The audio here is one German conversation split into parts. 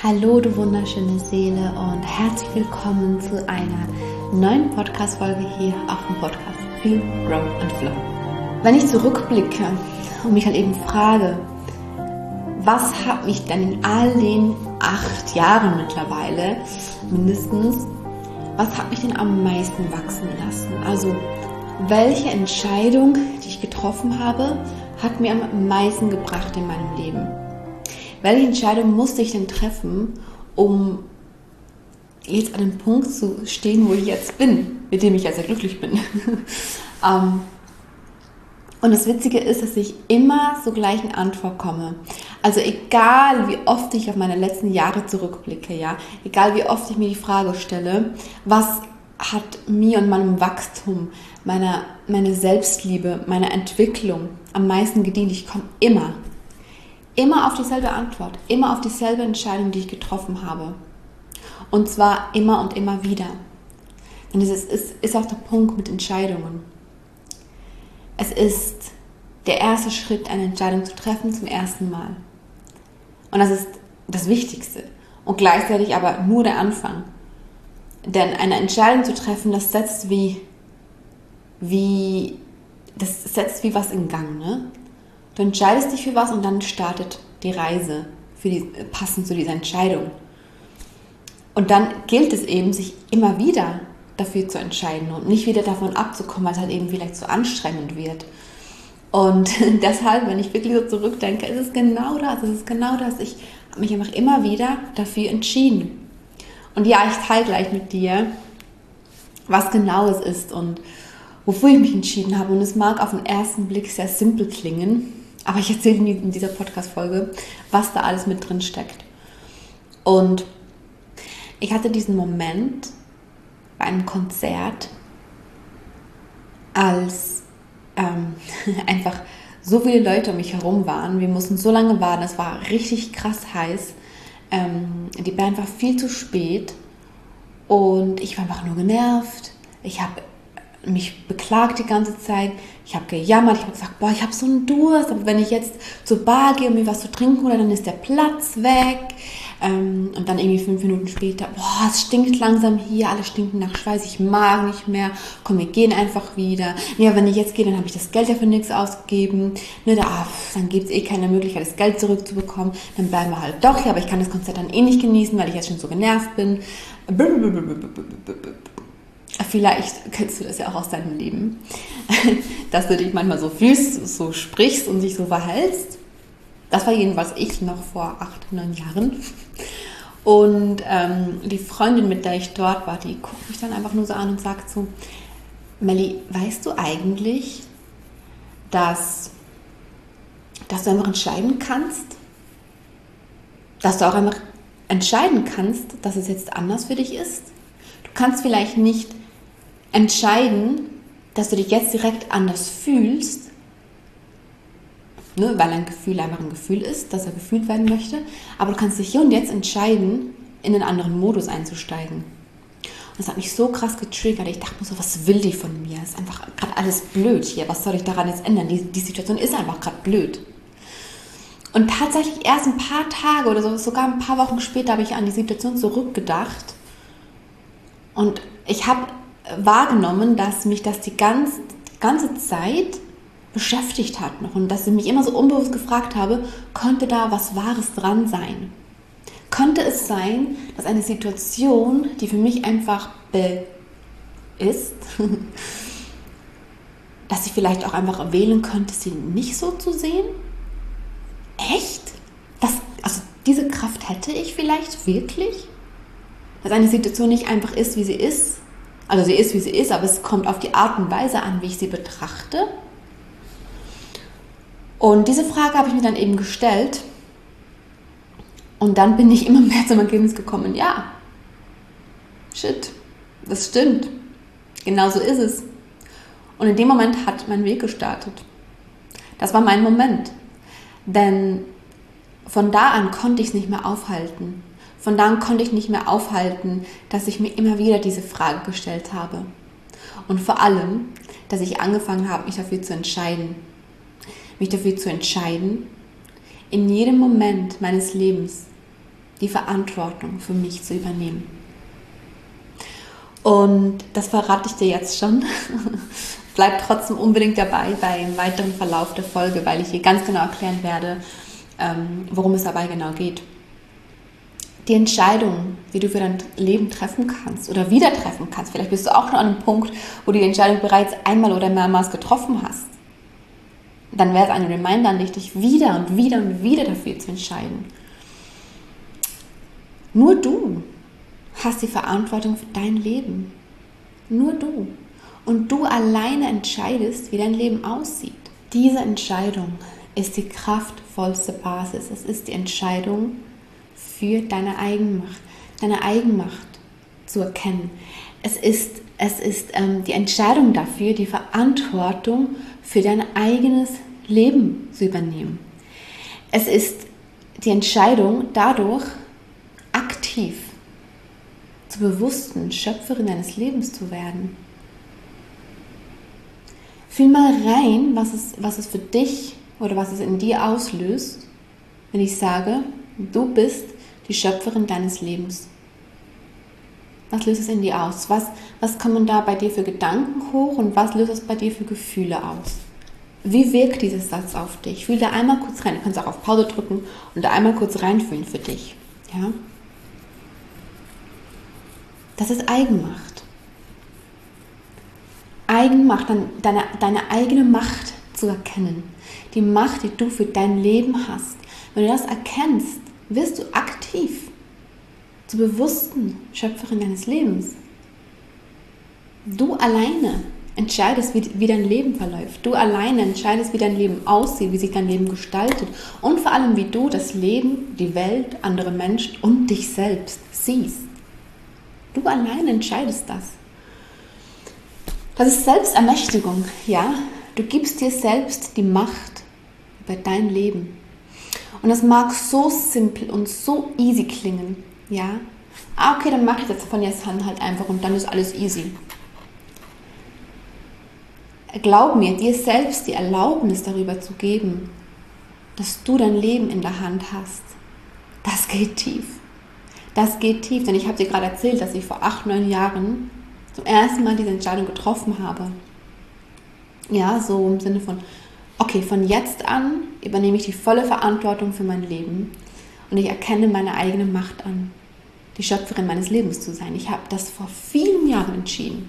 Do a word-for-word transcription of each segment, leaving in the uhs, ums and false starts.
Hallo, du wunderschöne Seele und herzlich willkommen zu einer neuen Podcast-Folge hier auf dem Podcast Feel, Grow and Flow. Wenn ich zurückblicke und mich halt eben frage, was hat mich denn in all den acht Jahren mittlerweile mindestens, was hat mich denn am meisten wachsen lassen? Also, welche Entscheidung, die ich getroffen habe, hat mir am meisten gebracht in meinem Leben? Welche Entscheidung musste ich denn treffen, um jetzt an dem Punkt zu stehen, wo ich jetzt bin, mit dem ich ja sehr glücklich bin? um, und das Witzige ist, dass ich immer zur gleichen Antwort komme. Also egal, wie oft ich auf meine letzten Jahre zurückblicke, ja, egal wie oft ich mir die Frage stelle, was hat mir und meinem Wachstum, meiner, meine Selbstliebe, meiner Entwicklung am meisten gedient, ich komme immer Immer auf dieselbe Antwort, immer auf dieselbe Entscheidung, die ich getroffen habe. Und zwar immer und immer wieder. Denn es ist, ist, ist auch der Punkt mit Entscheidungen. Es ist der erste Schritt, eine Entscheidung zu treffen zum ersten Mal. Und das ist das Wichtigste. Und gleichzeitig aber nur der Anfang. Denn eine Entscheidung zu treffen, das setzt wie, wie, das setzt wie was in Gang, ne? Du entscheidest dich für was und dann startet die Reise für die, passend zu dieser Entscheidung. Und dann gilt es eben, sich immer wieder dafür zu entscheiden und nicht wieder davon abzukommen, weil es halt eben vielleicht zu anstrengend wird. Und deshalb, wenn ich wirklich so zurückdenke, ist es genau das, es ist genau das. Ich habe mich einfach immer wieder dafür entschieden. Und ja, ich teile gleich mit dir, was genau es ist und wofür ich mich entschieden habe. Und es mag auf den ersten Blick sehr simpel klingen, aber ich erzähle dir in dieser Podcast-Folge, was da alles mit drin steckt. Und ich hatte diesen Moment bei einem Konzert, als ähm, einfach so viele Leute um mich herum waren. Wir mussten so lange warten, es war richtig krass heiß. Ähm, die Band war viel zu spät und ich war einfach nur genervt. Ich habe mich beklagt die ganze Zeit, ich habe gejammert, ich habe gesagt, boah, ich habe so einen Durst, aber wenn ich jetzt zur Bar gehe und mir was zu trinken hole, dann ist der Platz weg. Ähm, und dann irgendwie fünf Minuten später, boah, es stinkt langsam hier, alle stinken nach Schweiß, ich mag nicht mehr, komm, wir gehen einfach wieder. Ja, wenn ich jetzt gehe, dann habe ich das Geld ja für nichts ausgegeben, ne, da, ah, dann gibt es eh keine Möglichkeit, das Geld zurückzubekommen, dann bleiben wir halt doch hier, aber ich kann das Konzert dann eh nicht genießen, weil ich jetzt schon so genervt bin. Vielleicht kennst du das ja auch aus deinem Leben, dass du dich manchmal so fühlst, so sprichst und dich so verhältst. Das war jedenfalls ich noch vor acht, neun Jahren. Und ähm, die Freundin, mit der ich dort war, die guckt mich dann einfach nur so an und sagt so, Melli, weißt du eigentlich, dass, dass du einfach entscheiden kannst, dass du auch einfach entscheiden kannst, dass es jetzt anders für dich ist? Du kannst vielleicht nicht entscheiden, dass du dich jetzt direkt anders fühlst, ne, weil ein Gefühl einfach ein Gefühl ist, dass er gefühlt werden möchte, aber du kannst dich hier und jetzt entscheiden, in einen anderen Modus einzusteigen. Und das hat mich so krass getriggert. Ich dachte mir so, was will die von mir? Das ist einfach gerade alles blöd hier. Was soll ich daran jetzt ändern? Die, die Situation ist einfach gerade blöd. Und tatsächlich erst ein paar Tage oder so, sogar ein paar Wochen später habe ich an die Situation zurückgedacht. Und ich habe wahrgenommen, dass mich das die ganz, ganze Zeit beschäftigt hat noch und dass ich mich immer so unbewusst gefragt habe, könnte da was Wahres dran sein? Könnte es sein, dass eine Situation, die für mich einfach be- ist, dass ich vielleicht auch einfach wählen könnte, sie nicht so zu sehen? Echt? Das, also diese Kraft hätte ich vielleicht wirklich? Dass eine Situation nicht einfach ist, wie sie ist. Also sie ist, wie sie ist, aber es kommt auf die Art und Weise an, wie ich sie betrachte. Und diese Frage habe ich mir dann eben gestellt. Und dann bin ich immer mehr zum Ergebnis gekommen, ja, shit, das stimmt. Genau so ist es. Und in dem Moment hat mein Weg gestartet. Das war mein Moment. Denn von da an konnte ich es nicht mehr aufhalten. Von da an konnte ich nicht mehr aufhalten, dass ich mir immer wieder diese Frage gestellt habe. Und vor allem, dass ich angefangen habe, mich dafür zu entscheiden. Mich dafür zu entscheiden, in jedem Moment meines Lebens die Verantwortung für mich zu übernehmen. Und das verrate ich dir jetzt schon. Bleib trotzdem unbedingt dabei beim weiteren Verlauf der Folge, weil ich hier ganz genau erklären werde, worum es dabei genau geht. Die Entscheidung, die du für dein Leben treffen kannst oder wieder treffen kannst, vielleicht bist du auch schon an einem Punkt, wo du die Entscheidung bereits einmal oder mehrmals getroffen hast, dann wäre es ein Reminder an dich, dich wieder und wieder und wieder dafür zu entscheiden. Nur du hast die Verantwortung für dein Leben. Nur du. Und du alleine entscheidest, wie dein Leben aussieht. Diese Entscheidung ist die kraftvollste Basis. Es ist die Entscheidung für deine Eigenmacht, deine Eigenmacht zu erkennen. Es ist, es ist ähm, die Entscheidung dafür, die Verantwortung für dein eigenes Leben zu übernehmen. Es ist die Entscheidung, dadurch aktiv zur bewussten Schöpferin deines Lebens zu werden. Fühl mal rein, was es, was es für dich oder was es in dir auslöst, wenn ich sage, du bist die Schöpferin deines Lebens. Was löst es in dir aus? Was, was kommen da bei dir für Gedanken hoch und was löst es bei dir für Gefühle aus? Wie wirkt dieser Satz auf dich? Fühl da einmal kurz rein. Du kannst auch auf Pause drücken und da einmal kurz reinfühlen für dich. Ja? Das ist Eigenmacht. Eigenmacht, deine, deine eigene Macht zu erkennen. Die Macht, die du für dein Leben hast. Wenn du das erkennst, wirst du aktiv zur bewussten Schöpferin deines Lebens. Du alleine entscheidest, wie, wie dein Leben verläuft. Du alleine entscheidest, wie dein Leben aussieht, wie sich dein Leben gestaltet und vor allem, wie du das Leben, die Welt, andere Menschen und dich selbst siehst. Du alleine entscheidest das. Das ist Selbstermächtigung, ja. Du gibst dir selbst die Macht über dein Leben. Und das mag so simpel und so easy klingen, ja. Ah, okay, dann mache ich das von jetzt an halt einfach und dann ist alles easy. Glaub mir, dir selbst die Erlaubnis darüber zu geben, dass du dein Leben in der Hand hast, das geht tief. Das geht tief, denn ich habe dir gerade erzählt, dass ich vor acht, neun Jahren zum ersten Mal diese Entscheidung getroffen habe. Ja, so im Sinne von, okay, von jetzt an übernehme ich die volle Verantwortung für mein Leben und ich erkenne meine eigene Macht an, die Schöpferin meines Lebens zu sein. Ich habe das vor vielen Jahren entschieden.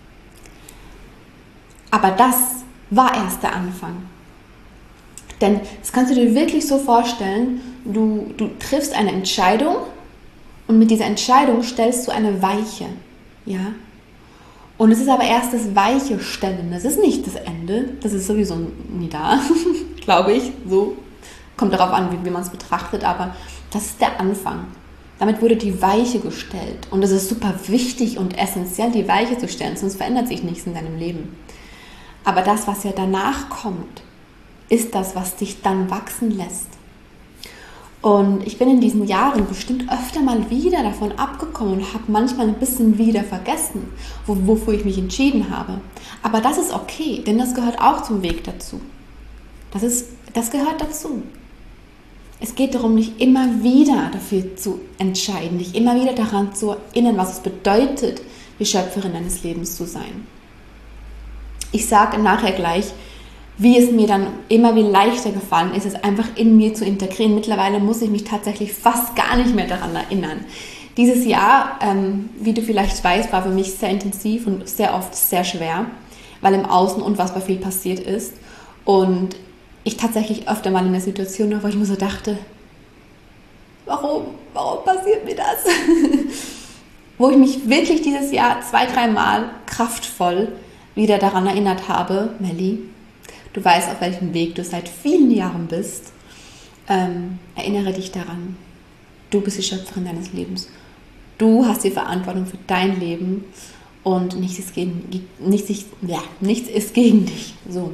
Aber das war erst der Anfang. Denn das kannst du dir wirklich so vorstellen, du, du triffst eine Entscheidung und mit dieser Entscheidung stellst du eine Weiche. Ja? Und es ist aber erst das Weiche stellen. Das ist nicht das Ende. Das ist sowieso nie da, glaube ich. So kommt darauf an, wie, wie man es betrachtet. Aber das ist der Anfang. Damit wurde die Weiche gestellt. Und es ist super wichtig und essentiell, die Weiche zu stellen. Sonst verändert sich nichts in deinem Leben. Aber das, was ja danach kommt, ist das, was dich dann wachsen lässt. Und ich bin in diesen Jahren bestimmt öfter mal wieder davon abgekommen und habe manchmal ein bisschen wieder vergessen, wo, wofür ich mich entschieden habe. Aber das ist okay, denn das gehört auch zum Weg dazu. Das, ist, das gehört dazu. Es geht darum, dich immer wieder dafür zu entscheiden, dich immer wieder daran zu erinnern, was es bedeutet, die Schöpferin deines Lebens zu sein. Ich sage nachher gleich, wie es mir dann immer wie leichter gefallen ist, es einfach in mir zu integrieren. Mittlerweile muss ich mich tatsächlich fast gar nicht mehr daran erinnern. Dieses Jahr, ähm, wie du vielleicht weißt, war für mich sehr intensiv und sehr oft sehr schwer, weil im Außen unfassbar viel passiert ist. Und ich tatsächlich öfter mal in der Situation war, wo ich mir so dachte, warum, warum passiert mir das? Wo ich mich wirklich dieses Jahr zwei, dreimal kraftvoll wieder daran erinnert habe, Melli, du weißt, auf welchem Weg du seit vielen Jahren bist. Ähm, erinnere dich daran. Du bist die Schöpferin deines Lebens. Du hast die Verantwortung für dein Leben und nichts ist gegen, nichts, ja, nichts ist gegen dich. So.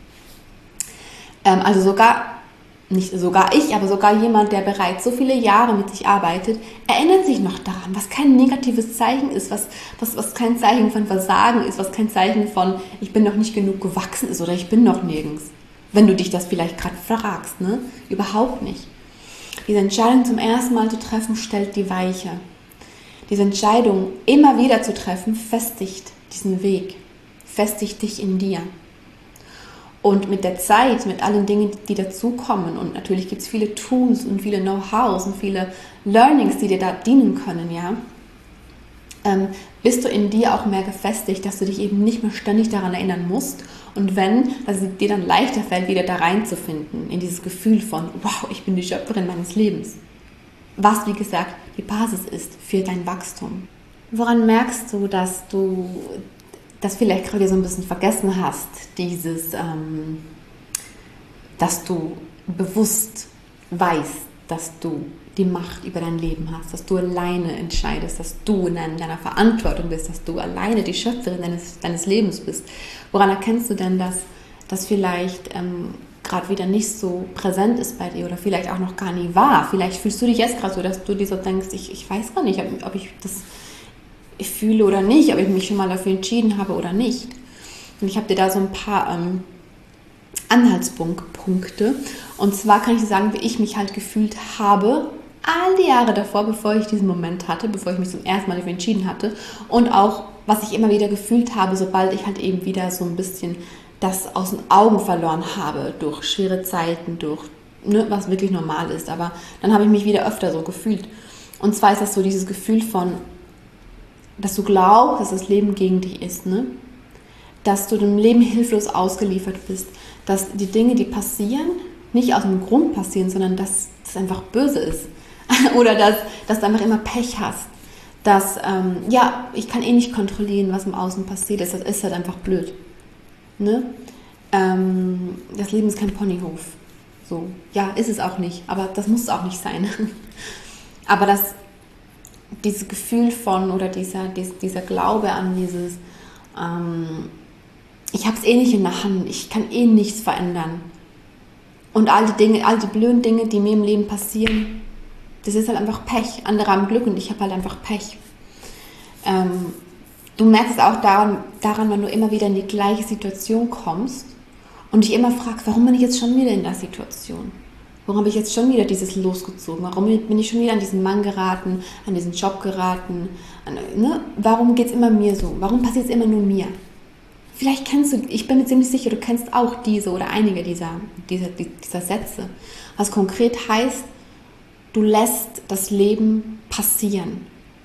Ähm, also sogar, nicht sogar ich, aber sogar jemand, der bereits so viele Jahre mit sich arbeitet, erinnert sich noch daran, was kein negatives Zeichen ist, was, was, was kein Zeichen von Versagen ist, was kein Zeichen von, ich bin noch nicht genug gewachsen ist oder ich bin noch nirgends. Wenn du dich das vielleicht gerade fragst, ne? Überhaupt nicht. Diese Entscheidung zum ersten Mal zu treffen, stellt die Weiche. Diese Entscheidung immer wieder zu treffen, festigt diesen Weg, festigt dich in dir. Und mit der Zeit, mit allen Dingen, die dazukommen, und natürlich gibt es viele Tools und viele Know-hows und viele Learnings, die dir da dienen können, ja, ähm, bist du in dir auch mehr gefestigt, dass du dich eben nicht mehr ständig daran erinnern musst. Und wenn, dass es dir dann leichter fällt, wieder da reinzufinden, in dieses Gefühl von, wow, ich bin die Schöpferin meines Lebens. Was, wie gesagt, die Basis ist für dein Wachstum. Woran merkst du, dass du das vielleicht gerade so ein bisschen vergessen hast, dieses, ähm, dass du bewusst weißt, dass du die Macht über dein Leben hast, dass du alleine entscheidest, dass du in deiner Verantwortung bist, dass du alleine die Schöpferin deines, deines Lebens bist. Woran erkennst du denn, dass das vielleicht ähm, gerade wieder nicht so präsent ist bei dir oder vielleicht auch noch gar nie war? Vielleicht fühlst du dich jetzt gerade so, dass du dir so denkst, ich, ich weiß gar nicht, ob, ob ich das ich fühle oder nicht, ob ich mich schon mal dafür entschieden habe oder nicht. Und ich habe dir da so ein paar ähm, Anhaltspunkte. Und zwar kann ich dir sagen, wie ich mich halt gefühlt habe, all die Jahre davor, bevor ich diesen Moment hatte, bevor ich mich zum ersten Mal dafür entschieden hatte. Und auch, was ich immer wieder gefühlt habe, sobald ich halt eben wieder so ein bisschen das aus den Augen verloren habe, durch schwere Zeiten, durch, ne, was wirklich normal ist. Aber dann habe ich mich wieder öfter so gefühlt. Und zwar ist das so dieses Gefühl von, dass du glaubst, dass das Leben gegen dich ist, ne? Dass du dem Leben hilflos ausgeliefert bist, dass die Dinge, die passieren, nicht aus einem Grund passieren, sondern dass das einfach böse ist. Oder dass, dass du einfach immer Pech hast. Dass, ähm, ja, ich kann eh nicht kontrollieren, was im Außen passiert ist, das ist halt einfach blöd. Ne? Ähm, das Leben ist kein Ponyhof. So, ja, ist es auch nicht, aber das muss es auch nicht sein. Aber das dieses Gefühl von oder dieser, dieser Glaube an dieses, ähm, ich habe es eh nicht in der Hand, ich kann eh nichts verändern. Und all die Dinge, all die blöden Dinge, die mir im Leben passieren, das ist halt einfach Pech. Andere haben Glück und ich habe halt einfach Pech. Ähm, du merkst es auch daran, daran, wenn du immer wieder in die gleiche Situation kommst und dich immer fragst, warum bin ich jetzt schon wieder in der Situation? Warum habe ich jetzt schon wieder dieses losgezogen? Warum bin ich schon wieder an diesen Mann geraten, an diesen Job geraten? An, ne? Warum geht es immer mir so? Warum passiert es immer nur mir? Vielleicht kennst du, ich bin mir ziemlich sicher, du kennst auch diese oder einige dieser, dieser, dieser Sätze. Was konkret heißt, du lässt das Leben passieren,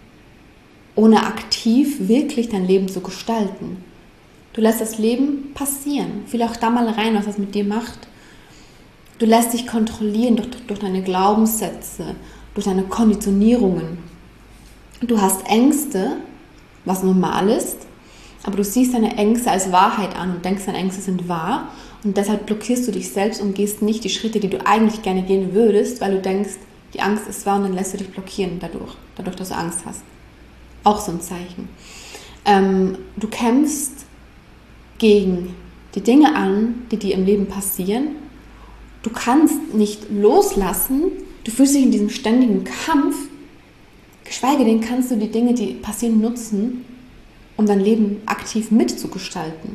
ohne aktiv wirklich dein Leben zu gestalten. Du lässt das Leben passieren. Fühl auch da mal rein, was das mit dir macht. Du lässt dich kontrollieren durch, durch deine Glaubenssätze, durch deine Konditionierungen. Du hast Ängste, was normal ist, aber du siehst deine Ängste als Wahrheit an und denkst, deine Ängste sind wahr und deshalb blockierst du dich selbst und gehst nicht die Schritte, die du eigentlich gerne gehen würdest, weil du denkst, die Angst ist wahr und dann lässt du dich blockieren dadurch, dadurch, dass du Angst hast. Auch so ein Zeichen. Ähm, du kämpfst gegen die Dinge an, die dir im Leben passieren. Du kannst nicht loslassen, du fühlst dich in diesem ständigen Kampf, geschweige denn kannst du die Dinge, die passieren, nutzen, um dein Leben aktiv mitzugestalten.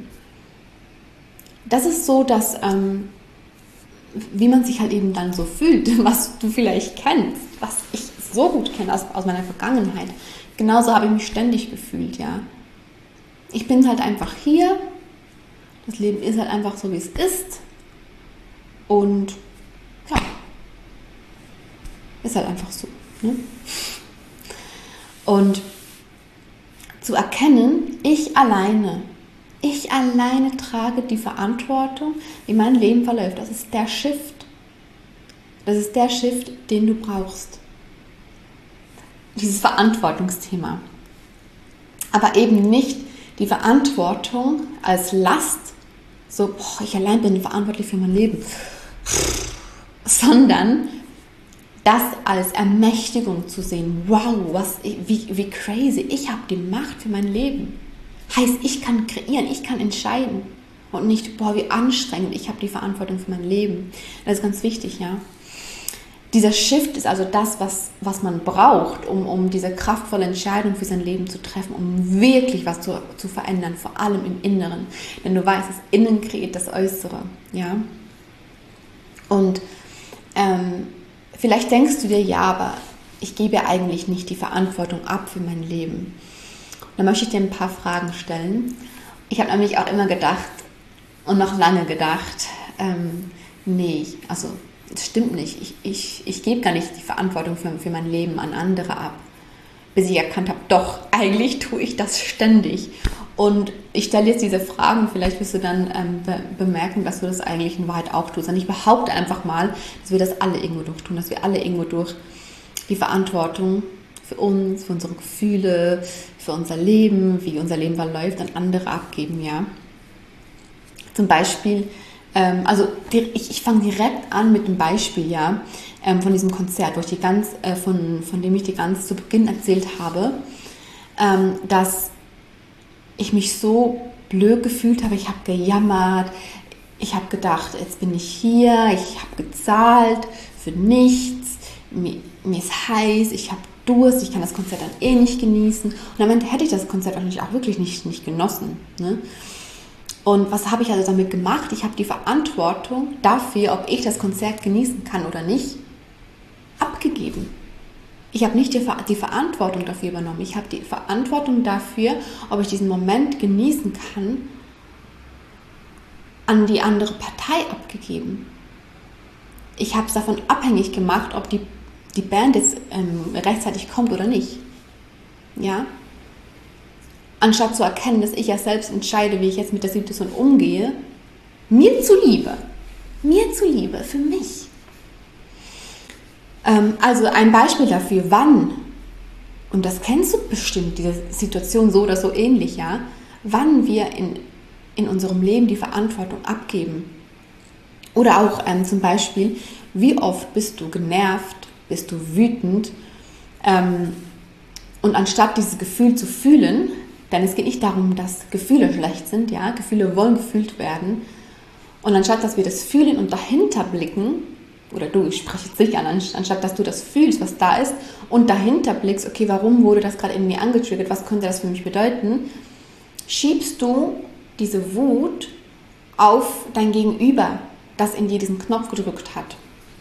Das ist so, dass, ähm, wie man sich halt eben dann so fühlt, was du vielleicht kennst, was ich so gut kenne aus, aus meiner Vergangenheit. Genauso habe ich mich ständig gefühlt, ja. Ich bin halt einfach hier, das Leben ist halt einfach so, wie es ist. Und ja, ist halt einfach so. Ne? Und zu erkennen, ich alleine, ich alleine trage die Verantwortung, wie mein Leben verläuft. Das ist der Shift. Das ist der Shift, den du brauchst. Dieses Verantwortungsthema. Aber eben nicht die Verantwortung als Last, so, boah, ich allein bin verantwortlich für mein Leben, sondern das als Ermächtigung zu sehen. Wow, was, wie, wie crazy, ich habe die Macht für mein Leben. Heißt, ich kann kreieren, ich kann entscheiden und nicht, boah, wie anstrengend, ich habe die Verantwortung für mein Leben. Das ist ganz wichtig, ja. Dieser Shift ist also das, was, was man braucht, um, um diese kraftvolle Entscheidung für sein Leben zu treffen, um wirklich was zu, zu verändern, vor allem im Inneren. Denn du weißt, das Innen kreiert das Äußere. Ja? Und ähm, vielleicht denkst du dir, ja, aber ich gebe eigentlich nicht die Verantwortung ab für mein Leben. Da möchte ich dir ein paar Fragen stellen. Ich habe nämlich auch immer gedacht und noch lange gedacht, ähm, nee, also das stimmt nicht. Ich, ich, ich gebe gar nicht die Verantwortung für, für mein Leben an andere ab. Bis ich erkannt habe, doch, eigentlich tue ich das ständig. Und ich stelle jetzt diese Fragen, vielleicht wirst du dann ähm, be- bemerken, dass du das eigentlich in Wahrheit auch tust. Und ich behaupte einfach mal, dass wir das alle irgendwo durch tun, dass wir alle irgendwo durch die Verantwortung für uns, für unsere Gefühle, für unser Leben, wie unser Leben verläuft, an andere abgeben, ja. Zum Beispiel, ähm, also die, ich, ich fange direkt an mit einem Beispiel, ja, ähm, von diesem Konzert, wo ich die ganz, äh, von, von dem ich dir ganz zu Beginn erzählt habe, ähm, dass ich mich so blöd gefühlt habe, ich habe gejammert, ich habe gedacht, jetzt bin ich hier, ich habe gezahlt für nichts, mir, mir ist heiß, ich habe Durst, ich kann das Konzert dann eh nicht genießen. Und am Ende hätte ich das Konzert eigentlich auch wirklich nicht, nicht genossen. Ne? Und was habe ich also damit gemacht? Ich habe die Verantwortung dafür, ob ich das Konzert genießen kann oder nicht, abgegeben. Ich habe nicht die, die Verantwortung dafür übernommen. Ich habe die Verantwortung dafür, ob ich diesen Moment genießen kann, an die andere Partei abgegeben. Ich habe es davon abhängig gemacht, ob die, die Band jetzt ähm, rechtzeitig kommt oder nicht. Ja? Anstatt zu erkennen, dass ich ja selbst entscheide, wie ich jetzt mit der Situation umgehe, mir zuliebe, mir zuliebe, für mich. Ähm, also ein Beispiel dafür, wann, und das kennst du bestimmt, diese Situation so oder so ähnlich, ja, wann wir in, in unserem Leben die Verantwortung abgeben. Oder auch ähm, zum Beispiel, wie oft bist du genervt, bist du wütend, ähm, und anstatt dieses Gefühl zu fühlen, denn es geht nicht darum, dass Gefühle schlecht sind, ja, Gefühle wollen gefühlt werden, und anstatt, dass wir das fühlen und dahinter blicken, oder du, ich spreche jetzt dich an, anstatt, dass du das fühlst, was da ist, und dahinter blickst, okay, warum wurde das gerade in mir angetriggert, was könnte das für mich bedeuten, schiebst du diese Wut auf dein Gegenüber, das in dir diesen Knopf gedrückt hat.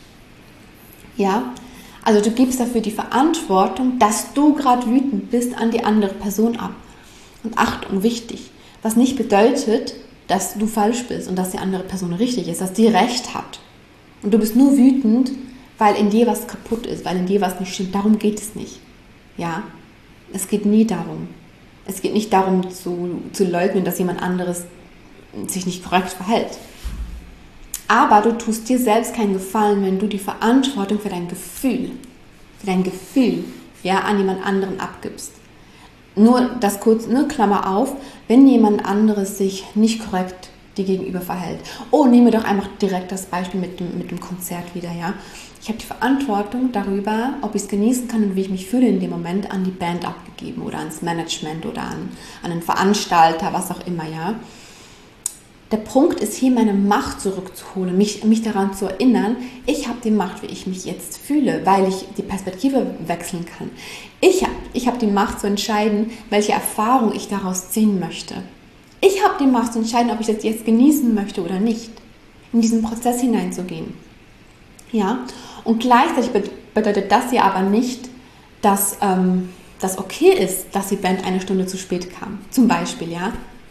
Ja, also du gibst dafür die Verantwortung, dass du gerade wütend bist, an die andere Person ab. Und Achtung, wichtig, was nicht bedeutet, dass du falsch bist und dass die andere Person richtig ist, dass die Recht hat. Und du bist nur wütend, weil in dir was kaputt ist, weil in dir was nicht stimmt. Darum geht es nicht. Ja, es geht nie darum. Es geht nicht darum zu, zu leugnen, dass jemand anderes sich nicht korrekt verhält. Aber du tust dir selbst keinen Gefallen, wenn du die Verantwortung für dein Gefühl, für dein Gefühl, ja, an jemand anderen abgibst. Nur das kurz, ne, Klammer auf, wenn jemand anderes sich nicht korrekt dir gegenüber verhält. Oh, nehmen wir doch einfach direkt das Beispiel mit dem, mit dem Konzert wieder, ja. Ich habe die Verantwortung darüber, ob ich es genießen kann und wie ich mich fühle in dem Moment, an die Band abgegeben oder ans Management oder an, an einen Veranstalter, was auch immer, ja. Der Punkt ist hier, meine Macht zurückzuholen, mich, mich daran zu erinnern, ich habe die Macht, wie ich mich jetzt fühle, weil ich die Perspektive wechseln kann. Ich habe ich hab die Macht zu entscheiden, welche Erfahrung ich daraus ziehen möchte. Ich habe die Macht zu entscheiden, ob ich das jetzt genießen möchte oder nicht, in diesen Prozess hineinzugehen. Ja? Und gleichzeitig bedeutet das ja aber nicht, dass ähm, das okay ist, dass die Band eine Stunde zu spät kam, zum Beispiel, ja.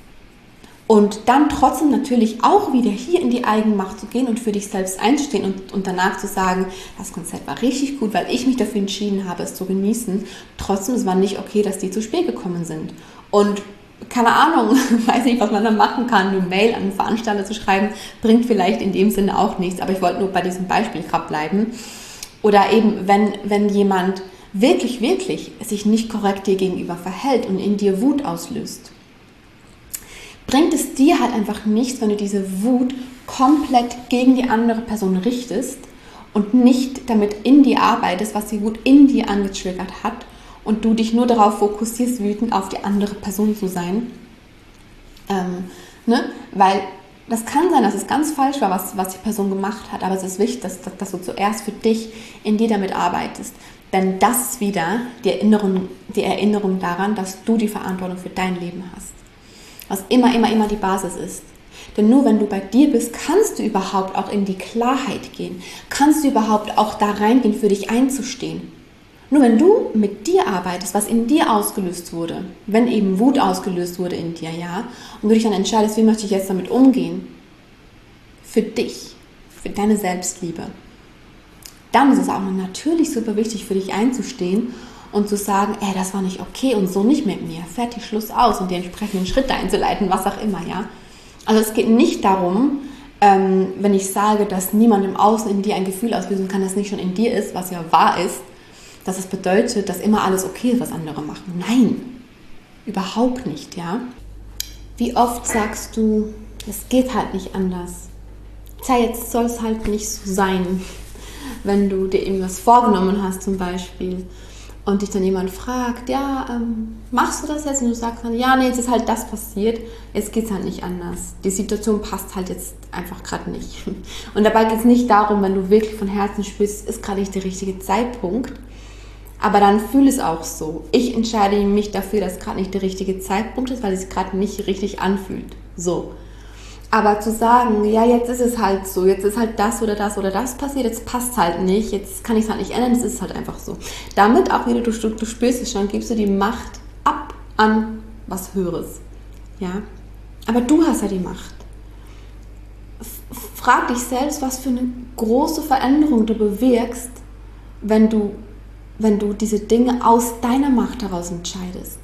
Und dann trotzdem natürlich auch wieder hier in die Eigenmacht zu gehen und für dich selbst einzustehen und, und danach zu sagen, das Konzert war richtig gut, weil ich mich dafür entschieden habe, es zu genießen. Trotzdem, es war nicht okay, dass die zu spät gekommen sind. Und keine Ahnung, weiß nicht, was man da machen kann, eine Mail an einen Veranstalter zu schreiben, bringt vielleicht in dem Sinne auch nichts, aber ich wollte nur bei diesem Beispiel gerade bleiben. Oder eben, wenn, wenn jemand wirklich, wirklich sich nicht korrekt dir gegenüber verhält und in dir Wut auslöst, bringt es dir halt einfach nichts, wenn du diese Wut komplett gegen die andere Person richtest und nicht damit in dir arbeitest, was die Wut in dir angetriggert hat und du dich nur darauf fokussierst, wütend auf die andere Person zu sein. Ähm, ne? Weil das kann sein, dass es ganz falsch war, was, was die Person gemacht hat, aber es ist wichtig, dass, dass du zuerst für dich in dir damit arbeitest. Denn das ist wieder die Erinnerung, die Erinnerung daran, dass du die Verantwortung für dein Leben hast. Was immer, immer, immer die Basis ist. Denn nur wenn du bei dir bist, kannst du überhaupt auch in die Klarheit gehen. Kannst du überhaupt auch da reingehen, für dich einzustehen. Nur wenn du mit dir arbeitest, was in dir ausgelöst wurde, wenn eben Wut ausgelöst wurde in dir, ja, und du dich dann entscheidest, wie möchte ich jetzt damit umgehen, für dich, für deine Selbstliebe, dann ist es auch natürlich super wichtig für dich einzustehen und zu sagen, ey, das war nicht okay und so nicht mit mir, fertig, Schluss, aus und die entsprechenden Schritte einzuleiten, was auch immer, ja. Also es geht nicht darum, ähm, wenn ich sage, dass niemand im Außen in dir ein Gefühl auslösen kann, das nicht schon in dir ist, was ja wahr ist, dass es bedeutet, dass immer alles okay ist, was andere machen. Nein, überhaupt nicht, ja. Wie oft sagst du, es geht halt nicht anders. Tja, jetzt soll es halt nicht so sein, wenn du dir irgendwas vorgenommen hast zum Beispiel und dich dann jemand fragt, ja, ähm, machst du das jetzt? Und du sagst dann, ja, nee, jetzt ist halt das passiert, jetzt geht es halt nicht anders. Die Situation passt halt jetzt einfach gerade nicht. Und dabei geht es nicht darum, wenn du wirklich von Herzen spürst, es ist gerade nicht der richtige Zeitpunkt, aber dann fühl es auch so. Ich entscheide mich dafür, dass gerade nicht der richtige Zeitpunkt ist, weil es sich gerade nicht richtig anfühlt. So. Aber zu sagen, ja, jetzt ist es halt so, jetzt ist halt das oder das oder das passiert, jetzt passt halt nicht, jetzt kann ich es halt nicht ändern, es ist halt einfach so. Damit auch wieder, du, du spürst es schon, gibst du die Macht ab an was Höheres. Ja? Aber du hast ja die Macht. Frag dich selbst, was für eine große Veränderung du bewirkst, wenn du wenn du diese Dinge aus deiner Macht heraus entscheidest.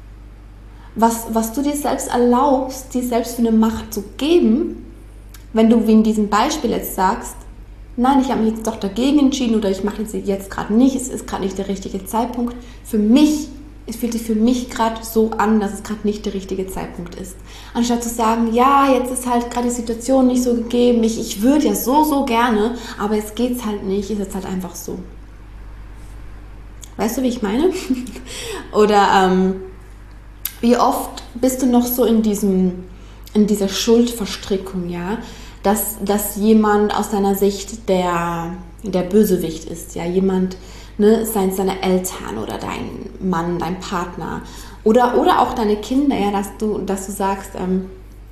Was, was du dir selbst erlaubst, dir selbst für eine Macht zu geben, wenn du wie in diesem Beispiel jetzt sagst, nein, ich habe mich jetzt doch dagegen entschieden oder ich mache es jetzt gerade nicht, es ist gerade nicht der richtige Zeitpunkt. Für mich, es fühlt sich für mich gerade so an, dass es gerade nicht der richtige Zeitpunkt ist. Anstatt zu sagen, ja, jetzt ist halt gerade die Situation nicht so gegeben, ich, ich würde ja so, so gerne, aber jetzt geht es halt nicht, ist jetzt halt einfach so. Weißt du, wie ich meine? Oder ähm, wie oft bist du noch so in diesem, in dieser Schuldverstrickung, ja, dass, dass jemand aus deiner Sicht der, der Bösewicht ist, ja, jemand, ne, seien es deine Eltern oder dein Mann, dein Partner oder, oder auch deine Kinder, ja, dass du, dass du sagst, ähm,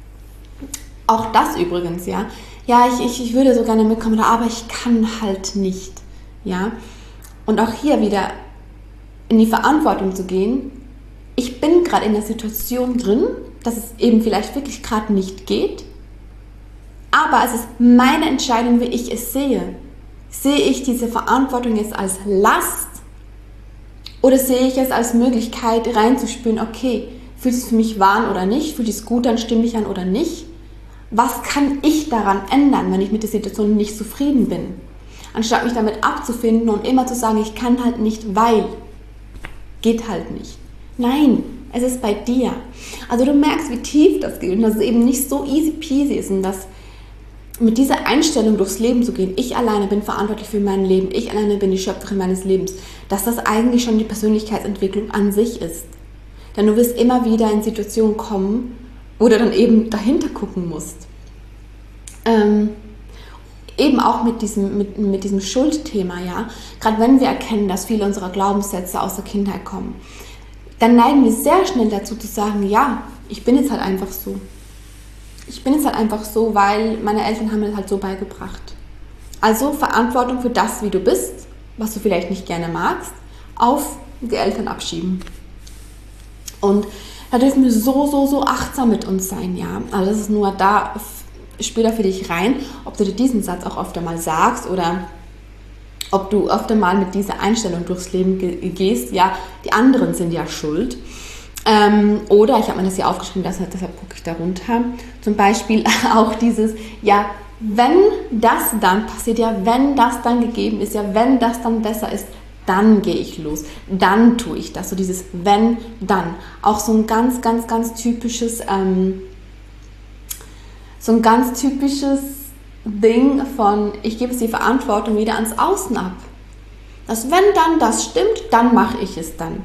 auch das übrigens, ja, ja, ich, ich, ich würde so gerne mitkommen, aber ich kann halt nicht, ja, und auch hier wieder in die Verantwortung zu gehen, ich bin gerade in der Situation drin, dass es eben vielleicht wirklich gerade nicht geht, aber es ist meine Entscheidung, wie ich es sehe. Sehe ich diese Verantwortung jetzt als Last oder sehe ich es als Möglichkeit reinzuspüren, okay, fühlt es für mich wahr an oder nicht, fühlt es gut an, stimmig an oder nicht? Was kann ich daran ändern, wenn ich mit der Situation nicht zufrieden bin? Anstatt mich damit abzufinden und immer zu sagen, ich kann halt nicht, weil... Geht halt nicht. Nein, es ist bei dir. Also du merkst, wie tief das geht und dass es eben nicht so easy peasy ist und dass mit dieser Einstellung durchs Leben zu gehen, ich alleine bin verantwortlich für mein Leben, ich alleine bin die Schöpferin meines Lebens, dass das eigentlich schon die Persönlichkeitsentwicklung an sich ist. Denn du wirst immer wieder in Situationen kommen, wo du dann eben dahinter gucken musst. Ähm, Eben auch mit diesem, mit, mit diesem Schuldthema, ja. Gerade wenn wir erkennen, dass viele unserer Glaubenssätze aus der Kindheit kommen, dann neigen wir sehr schnell dazu zu sagen, ja, ich bin jetzt halt einfach so. Ich bin jetzt halt einfach so, weil meine Eltern haben mir das halt so beigebracht. Also Verantwortung für das, wie du bist, was du vielleicht nicht gerne magst, auf die Eltern abschieben. Und da dürfen wir so, so, so achtsam mit uns sein, ja. Also das ist nur da... Spür da für dich rein, ob du dir diesen Satz auch öfter mal sagst oder ob du öfter mal mit dieser Einstellung durchs Leben ge- gehst, ja, die anderen sind ja schuld. Ähm, oder, ich habe mir das hier aufgeschrieben, deshalb, deshalb gucke ich da runter, zum Beispiel auch dieses, ja, wenn das dann passiert, ja, wenn das dann gegeben ist, ja, wenn das dann besser ist, dann gehe ich los, dann tue ich das, so dieses wenn, dann. Auch so ein ganz, ganz, ganz typisches... Ähm, So ein ganz typisches Ding von, ich gebe jetzt die Verantwortung wieder ans Außen ab. Dass wenn dann das stimmt, dann mache ich es dann.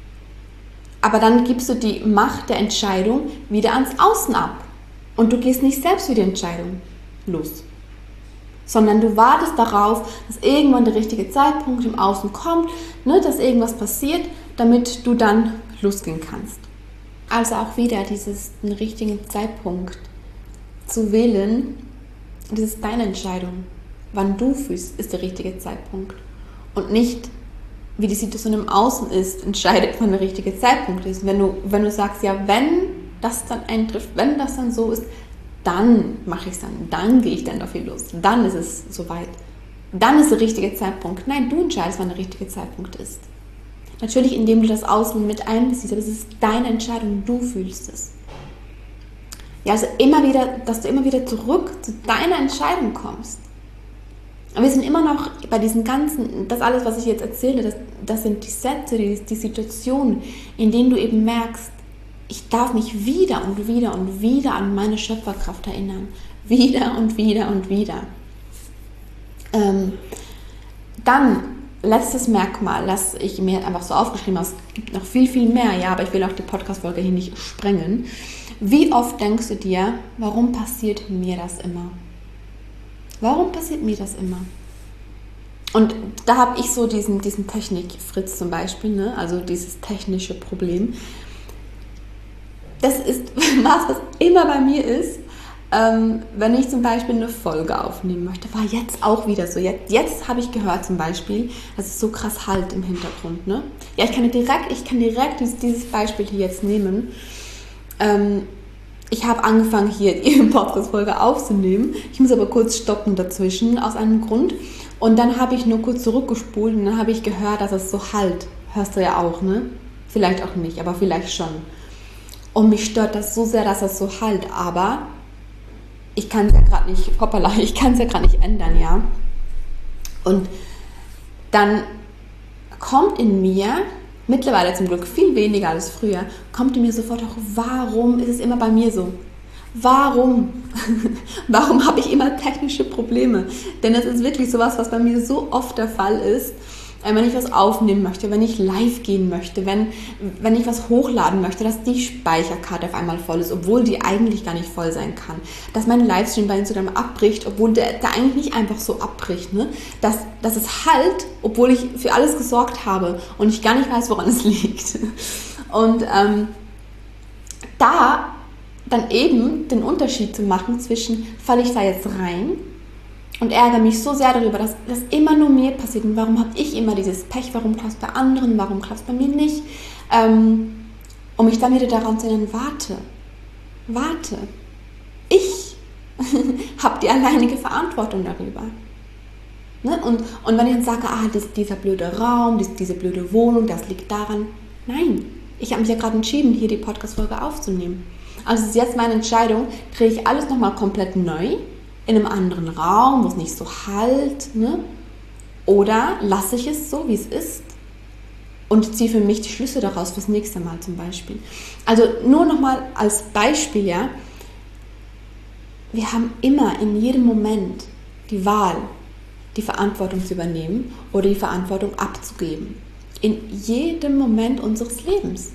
Aber dann gibst du die Macht der Entscheidung wieder ans Außen ab. Und du gehst nicht selbst für die Entscheidung los. Sondern du wartest darauf, dass irgendwann der richtige Zeitpunkt im Außen kommt, ne, dass irgendwas passiert, damit du dann losgehen kannst. Also auch wieder dieses den richtigen Zeitpunkt zu wählen, das ist deine Entscheidung. Wann du fühlst, ist der richtige Zeitpunkt. Und nicht, wie die Situation im Außen ist, entscheidet, wann der richtige Zeitpunkt ist. Wenn du, wenn du sagst, ja, wenn das dann eintrifft, wenn das dann so ist, dann mache ich es dann, dann gehe ich dann dafür los, dann ist es soweit. Dann ist der richtige Zeitpunkt. Nein, du entscheidest, wann der richtige Zeitpunkt ist. Natürlich, indem du das Außen mit einbeziehst, aber es ist deine Entscheidung, du fühlst es. Ja, also immer wieder, dass du immer wieder zurück zu deiner Entscheidung kommst. Aber wir sind immer noch bei diesen ganzen, das alles, was ich jetzt erzähle, das, das sind die Sätze, die, die Situationen, in denen du eben merkst, ich darf mich wieder und wieder und wieder an meine Schöpferkraft erinnern. Wieder und wieder und wieder. Ähm, dann, letztes Merkmal, das ich mir einfach so aufgeschrieben habe, es gibt noch viel, viel mehr, ja, aber ich will auch die Podcast-Folge hier nicht sprengen. Wie oft denkst du dir, warum passiert mir das immer? Warum passiert mir das immer? Und da habe ich so diesen, diesen Technik-Fritz zum Beispiel, ne? Also dieses technische Problem. Das ist was, was immer bei mir ist, ähm, wenn ich zum Beispiel eine Folge aufnehmen möchte. War jetzt auch wieder so. Jetzt, jetzt habe ich gehört zum Beispiel, dass es so krass halt im Hintergrund. Ne? Ja, ich kann direkt, ich kann direkt dieses, dieses Beispiel hier jetzt nehmen. Ähm, Ich habe angefangen, hier die Podcast-Folge aufzunehmen. Ich muss aber kurz stoppen dazwischen, aus einem Grund. Und dann habe ich nur kurz zurückgespult und dann habe ich gehört, dass es so halt. Hörst du ja auch, ne? Vielleicht auch nicht, aber vielleicht schon. Und mich stört das so sehr, dass es so halt. Aber ich kann es ja gerade nicht, hoppala, ich kann es ja gerade nicht ändern, ja? Und dann kommt in mir, mittlerweile zum Glück viel weniger als früher, kommt in mir sofort auch, warum ist es immer bei mir so? Warum? Warum habe ich immer technische Probleme? Denn es ist wirklich sowas, was bei mir so oft der Fall ist, wenn ich was aufnehmen möchte, wenn ich live gehen möchte, wenn, wenn ich was hochladen möchte, dass die Speicherkarte auf einmal voll ist, obwohl die eigentlich gar nicht voll sein kann. Dass mein Livestream bei Instagram abbricht, obwohl der, der eigentlich nicht einfach so abbricht. Ne? Dass, dass es halt, obwohl ich für alles gesorgt habe und ich gar nicht weiß, woran es liegt. Und ähm, da dann eben den Unterschied zu machen zwischen, falle ich da jetzt rein und ärgere mich so sehr darüber, dass das immer nur mir passiert. Und warum habe ich immer dieses Pech? Warum klappt es bei anderen? Warum klappt es bei mir nicht? Ähm, um mich dann wieder daran zu erinnern, warte, warte. Ich habe die alleinige Verantwortung darüber. Ne? Und, und wenn ich dann sage, ah, das, dieser blöde Raum, das, diese blöde Wohnung, das liegt daran. Nein, ich habe mich ja gerade entschieden, hier die Podcast-Folge aufzunehmen. Also es ist jetzt meine Entscheidung, drehe ich alles nochmal komplett neu, in einem anderen Raum, wo es nicht so halt, ne? Oder lasse ich es so, wie es ist und ziehe für mich die Schlüsse daraus fürs nächste Mal zum Beispiel. Also nur nochmal als Beispiel, ja, wir haben immer in jedem Moment die Wahl, die Verantwortung zu übernehmen oder die Verantwortung abzugeben. In jedem Moment unseres Lebens.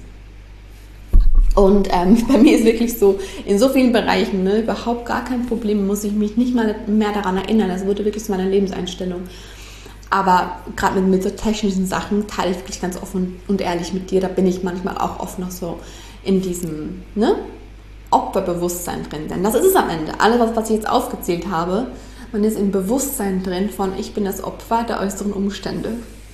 Und ähm, bei mir ist wirklich so, in so vielen Bereichen, ne, überhaupt gar kein Problem, muss ich mich nicht mal mehr daran erinnern. Das wurde wirklich zu meiner Lebenseinstellung. Aber gerade mit, mit so technischen Sachen teile ich wirklich ganz offen und ehrlich mit dir. Da bin ich manchmal auch oft noch so in diesem ne, Opferbewusstsein drin. Denn das ist es am Ende. Alles, was, was ich jetzt aufgezählt habe, man ist im Bewusstsein drin von, ich bin das Opfer der äußeren Umstände.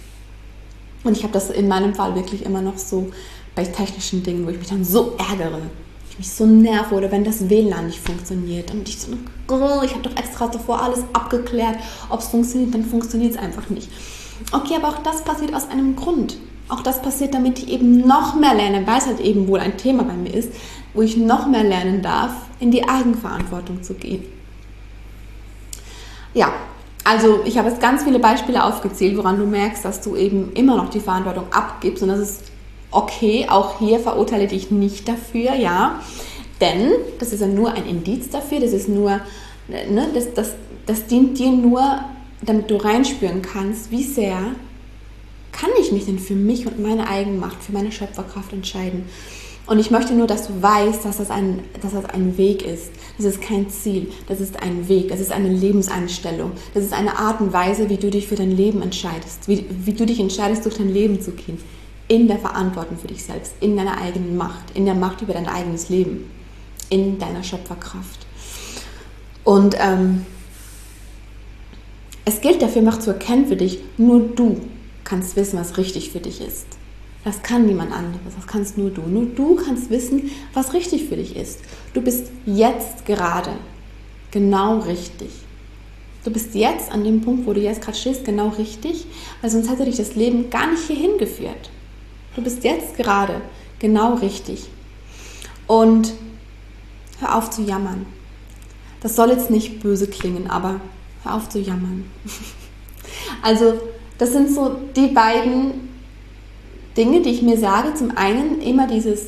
Und ich habe das in meinem Fall wirklich immer noch so bei technischen Dingen, wo ich mich dann so ärgere, ich mich so nerve oder wenn das W L A N nicht funktioniert und ich so, oh, ich habe doch extra davor alles abgeklärt, ob es funktioniert, dann funktioniert es einfach nicht. Okay, aber auch das passiert aus einem Grund. Auch das passiert, damit ich eben noch mehr lerne, weil es halt eben wohl ein Thema bei mir ist, wo ich noch mehr lernen darf, in die Eigenverantwortung zu gehen. Ja, also ich habe jetzt ganz viele Beispiele aufgezählt, woran du merkst, dass du eben immer noch die Verantwortung abgibst und das ist okay, auch hier verurteile dich nicht dafür, ja, denn das ist ja nur ein Indiz dafür, das ist nur, ne, das, das, das dient dir nur, damit du reinspüren kannst, wie sehr kann ich mich denn für mich und meine Eigenmacht, für meine Schöpferkraft entscheiden. Und ich möchte nur, dass du weißt, dass das ein, dass das ein Weg ist. Das ist kein Ziel, das ist ein Weg, das ist eine Lebenseinstellung. Das ist eine Art und Weise, wie du dich für dein Leben entscheidest, wie, wie du dich entscheidest, durch dein Leben zu gehen. In der Verantwortung für dich selbst, in deiner eigenen Macht, in der Macht über dein eigenes Leben, in deiner Schöpferkraft. Und ähm, es gilt dafür, noch zu erkennen für dich, nur du kannst wissen, was richtig für dich ist. Das kann niemand anderes, das kannst nur du. Nur du kannst wissen, was richtig für dich ist. Du bist jetzt gerade genau richtig. Du bist jetzt an dem Punkt, wo du jetzt gerade stehst, genau richtig, weil sonst hätte dich das Leben gar nicht hierhin geführt. Du bist jetzt gerade genau richtig. Und hör auf zu jammern. Das soll jetzt nicht böse klingen, aber hör auf zu jammern. Also, das sind so die beiden Dinge, die ich mir sage. Zum einen immer dieses,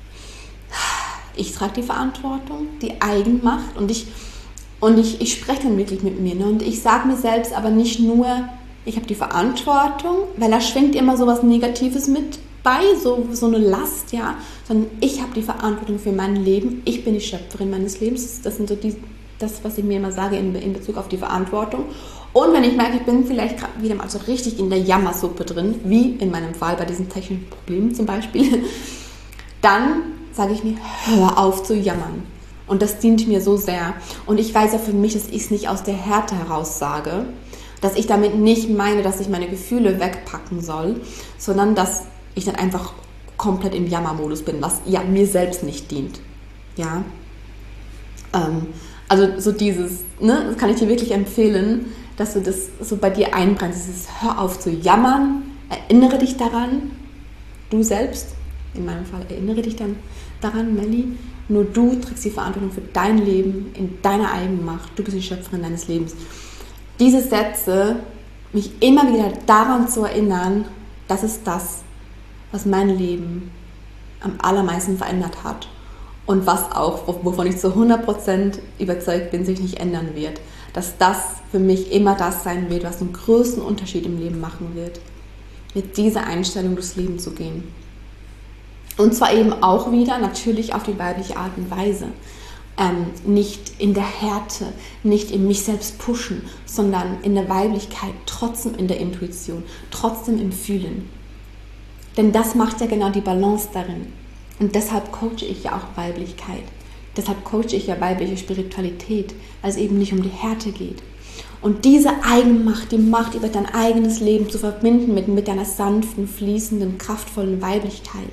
ich trage die Verantwortung, die Eigenmacht und ich, und ich, ich spreche dann wirklich mit mir. Ne? Und ich sage mir selbst aber nicht nur, ich habe die Verantwortung, weil da schwingt immer so was Negatives mit bei, so, so eine Last, ja, sondern ich habe die Verantwortung für mein Leben, ich bin die Schöpferin meines Lebens. Das sind so die, das, was ich mir immer sage in, in Bezug auf die Verantwortung. Und wenn ich merke, ich bin vielleicht gerade wieder mal so richtig in der Jammersuppe drin, wie in meinem Fall bei diesen technischen Problemen zum Beispiel, dann sage ich mir, hör auf zu jammern. Und das dient mir so sehr. Und ich weiß ja für mich, dass ich es nicht aus der Härte heraus sage, dass ich damit nicht meine, dass ich meine Gefühle wegpacken soll, sondern dass ich dann einfach komplett im Jammermodus bin, was ja mir selbst nicht dient. Ja, ähm, also so dieses, ne, das kann ich dir wirklich empfehlen, dass du das so bei dir einbrennst. Dieses hör auf zu jammern, erinnere dich daran, du selbst, in meinem Fall erinnere dich dann daran, Melli, nur du trägst die Verantwortung für dein Leben in deiner eigenen Macht. Du bist die Schöpferin deines Lebens. Diese Sätze, mich immer wieder daran zu erinnern, das ist das, was mein Leben am allermeisten verändert hat und was auch, wovon ich zu hundert Prozent überzeugt bin, sich nicht ändern wird. Dass das für mich immer das sein wird, was den größten Unterschied im Leben machen wird. Mit dieser Einstellung durchs Leben zu gehen. Und zwar eben auch wieder natürlich auf die weibliche Art und Weise. Ähm, nicht in der Härte, nicht in mich selbst pushen, sondern in der Weiblichkeit, trotzdem in der Intuition, trotzdem im Fühlen. Denn das macht ja genau die Balance darin. Und deshalb coache ich ja auch Weiblichkeit. Deshalb coache ich ja weibliche Spiritualität, weil es eben nicht um die Härte geht. Und diese Eigenmacht, die Macht über dein eigenes Leben zu verbinden mit, mit deiner sanften, fließenden, kraftvollen Weiblichkeit.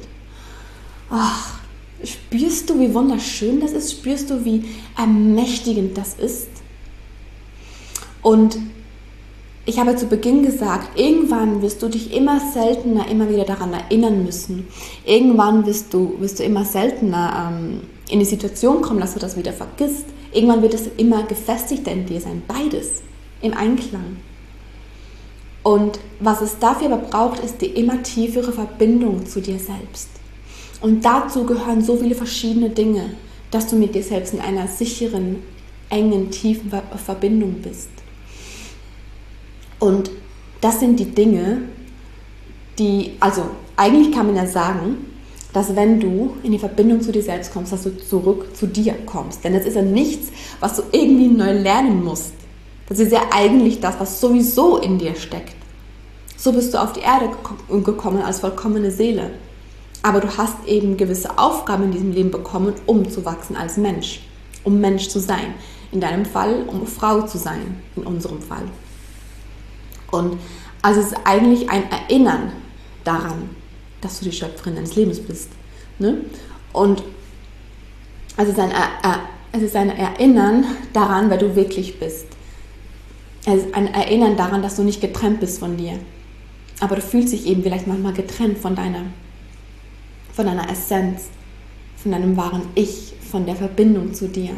Ach, spürst du, wie wunderschön das ist? Spürst du, wie ermächtigend das ist? Und ich habe zu Beginn gesagt, irgendwann wirst du dich immer seltener immer wieder daran erinnern müssen. Irgendwann wirst du, wirst du immer seltener ähm, in die Situation kommen, dass du das wieder vergisst. Irgendwann wird es immer gefestigter in dir sein. Beides im Einklang. Und was es dafür aber braucht, ist die immer tiefere Verbindung zu dir selbst. Und dazu gehören so viele verschiedene Dinge, dass du mit dir selbst in einer sicheren, engen, tiefen Verbindung bist. Und das sind die Dinge, die, also eigentlich kann man ja sagen, dass wenn du in die Verbindung zu dir selbst kommst, dass du zurück zu dir kommst. Denn das ist ja nichts, was du irgendwie neu lernen musst. Das ist ja eigentlich das, was sowieso in dir steckt. So bist du auf die Erde gekommen als vollkommene Seele. Aber du hast eben gewisse Aufgaben in diesem Leben bekommen, um zu wachsen als Mensch. Um Mensch zu sein. In deinem Fall, um Frau zu sein. In unserem Fall. Und also es ist eigentlich ein Erinnern daran, dass du die Schöpferin deines Lebens bist. Ne? Und also es ist, ein, äh, es ist ein Erinnern daran, wer du wirklich bist. Es ist ein Erinnern daran, dass du nicht getrennt bist von dir. Aber du fühlst dich eben vielleicht manchmal getrennt von deiner, von deiner Essenz, von deinem wahren Ich, von der Verbindung zu dir.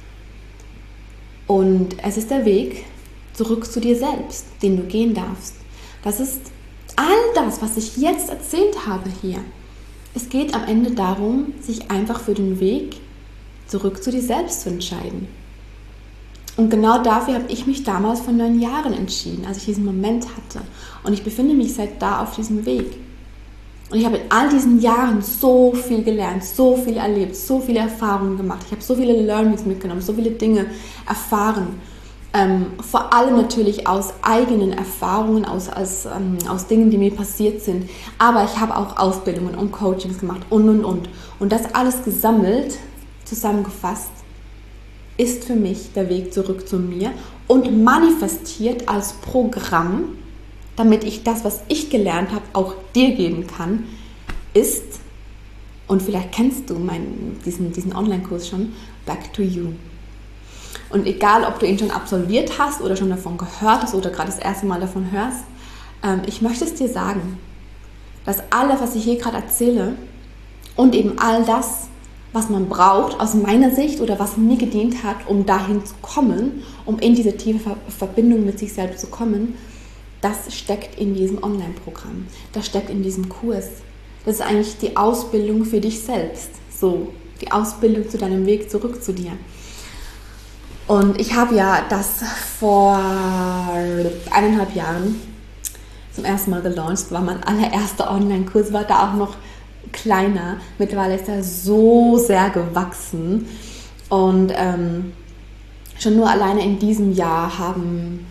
Und es ist der Weg zurück zu dir selbst, den du gehen darfst. Das ist all das, was ich jetzt erzählt habe hier. Es geht am Ende darum, sich einfach für den Weg zurück zu dir selbst zu entscheiden. Und genau dafür habe ich mich damals vor neun Jahren entschieden, als ich diesen Moment hatte. Und ich befinde mich seit da auf diesem Weg. Und ich habe in all diesen Jahren so viel gelernt, so viel erlebt, so viele Erfahrungen gemacht. Ich habe so viele Learnings mitgenommen, so viele Dinge erfahren. Ähm, vor allem natürlich aus eigenen Erfahrungen, aus, aus, ähm, aus Dingen, die mir passiert sind. Aber ich habe auch Ausbildungen und Coachings gemacht und, und, und. Und das alles gesammelt, zusammengefasst, ist für mich der Weg zurück zu mir und manifestiert als Programm, damit ich das, was ich gelernt habe, auch dir geben kann, ist, und vielleicht kennst du meinen, diesen, diesen Online-Kurs schon, Back to You. Und egal, ob du ihn schon absolviert hast oder schon davon gehört hast oder gerade das erste Mal davon hörst, ähm, ich möchte es dir sagen, dass alles, was ich hier gerade erzähle und eben all das, was man braucht, aus meiner Sicht oder was mir gedient hat, um dahin zu kommen, um in diese tiefe Verbindung mit sich selbst zu kommen, das steckt in diesem Online-Programm, das steckt in diesem Kurs. Das ist eigentlich die Ausbildung für dich selbst, so die Ausbildung zu deinem Weg zurück zu dir. Und ich habe ja das vor eineinhalb Jahren zum ersten Mal gelauncht, war mein allererster Online-Kurs, war da auch noch kleiner. Mittlerweile ist er so sehr gewachsen und ähm, schon nur alleine in diesem Jahr haben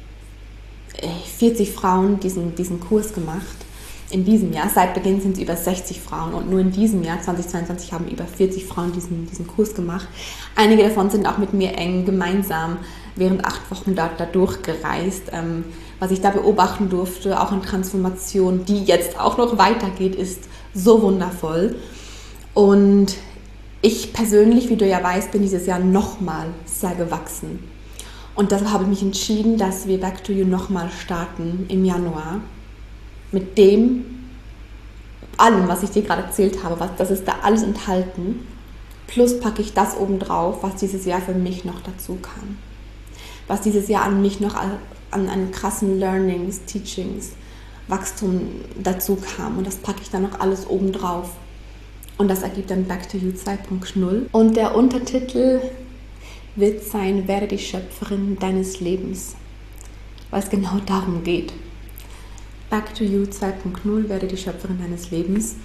vierzig Frauen diesen, diesen Kurs gemacht. In diesem Jahr, seit Beginn sind es über sechzig Frauen und nur in diesem Jahr, zweitausendzweiundzwanzig, haben über vierzig Frauen diesen, diesen Kurs gemacht. Einige davon sind auch mit mir eng gemeinsam während acht Wochen dort da durchgereist. Ähm, was ich da beobachten durfte, auch an Transformation, die jetzt auch noch weitergeht, ist so wundervoll. Und ich persönlich, wie du ja weißt, bin dieses Jahr nochmal sehr gewachsen. Und deshalb habe ich mich entschieden, dass wir Back to You nochmal starten im Januar. Mit dem, allem, was ich dir gerade erzählt habe, was, das ist da alles enthalten. Plus packe ich das obendrauf, was dieses Jahr für mich noch dazu kam. Was dieses Jahr an mich noch an, an, an krassen Learnings, Teachings, Wachstum dazu kam. Und das packe ich dann noch alles obendrauf. Und das ergibt dann Back to You zwei Punkt null. Und der Untertitel wird sein, werde die Schöpferin deines Lebens. Weil es genau darum geht. Back to You zwei Punkt null, werde die Schöpferin deines Lebens.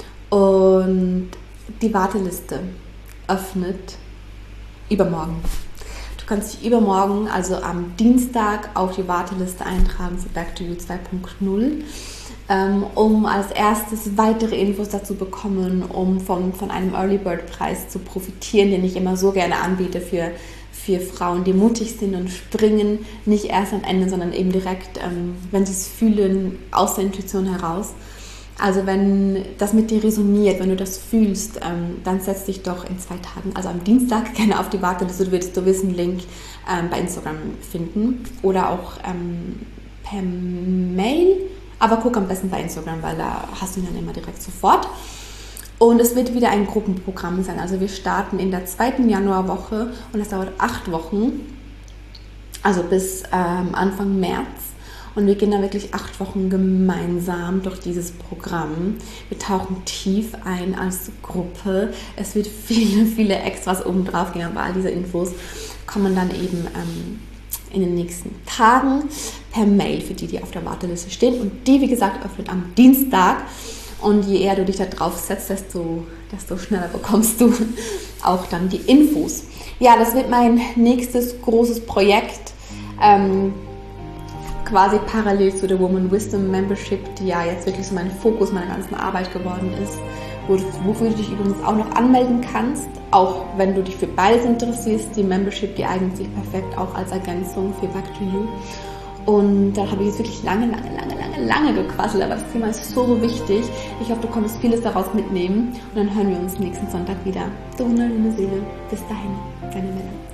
Und die Warteliste öffnet übermorgen. Du kannst dich übermorgen, also am Dienstag, auf die Warteliste eintragen für Back to You zwei Punkt null, ähm, um als erstes weitere Infos dazu bekommen, um von, von einem Early Bird Preis zu profitieren, den ich immer so gerne anbiete für für Frauen, die mutig sind und springen, nicht erst am Ende, sondern eben direkt, ähm, wenn sie es fühlen, aus der Intuition heraus. Also wenn das mit dir resoniert, wenn du das fühlst, ähm, dann setz dich doch in zwei Tagen, also am Dienstag, gerne auf die Warteliste. Du wirst, du wirst einen Link ähm, bei Instagram finden oder auch ähm, per Mail, aber guck am besten bei Instagram, weil da hast du ihn dann immer direkt sofort. Und es wird wieder ein Gruppenprogramm sein. Also wir starten in der zweiten Januarwoche und das dauert acht Wochen, also bis ähm, Anfang März. Und wir gehen dann wirklich acht Wochen gemeinsam durch dieses Programm. Wir tauchen tief ein als Gruppe. Es wird viele, viele Extras oben drauf gehen, aber all diese Infos kommen dann eben ähm, in den nächsten Tagen per Mail für die, die auf der Warteliste stehen. Und die, wie gesagt, öffnet am Dienstag. Und je eher du dich da drauf setzt, desto, desto schneller bekommst du auch dann die Infos. Ja, das wird mein nächstes großes Projekt, ähm, quasi parallel zu der Woman Wisdom Membership, die ja jetzt wirklich so mein Fokus meiner ganzen Arbeit geworden ist, wofür du dich übrigens auch noch anmelden kannst, auch wenn du dich für beides interessierst. Die Membership, die eignet sich perfekt auch als Ergänzung für Back to You. Und da habe ich jetzt wirklich lange, lange, lange, lange, lange gequasselt, aber das Thema ist so, so wichtig. Ich hoffe, du konntest vieles daraus mitnehmen und dann hören wir uns nächsten Sonntag wieder. Du wunderschöne Seele. Bis dahin, deine Männer.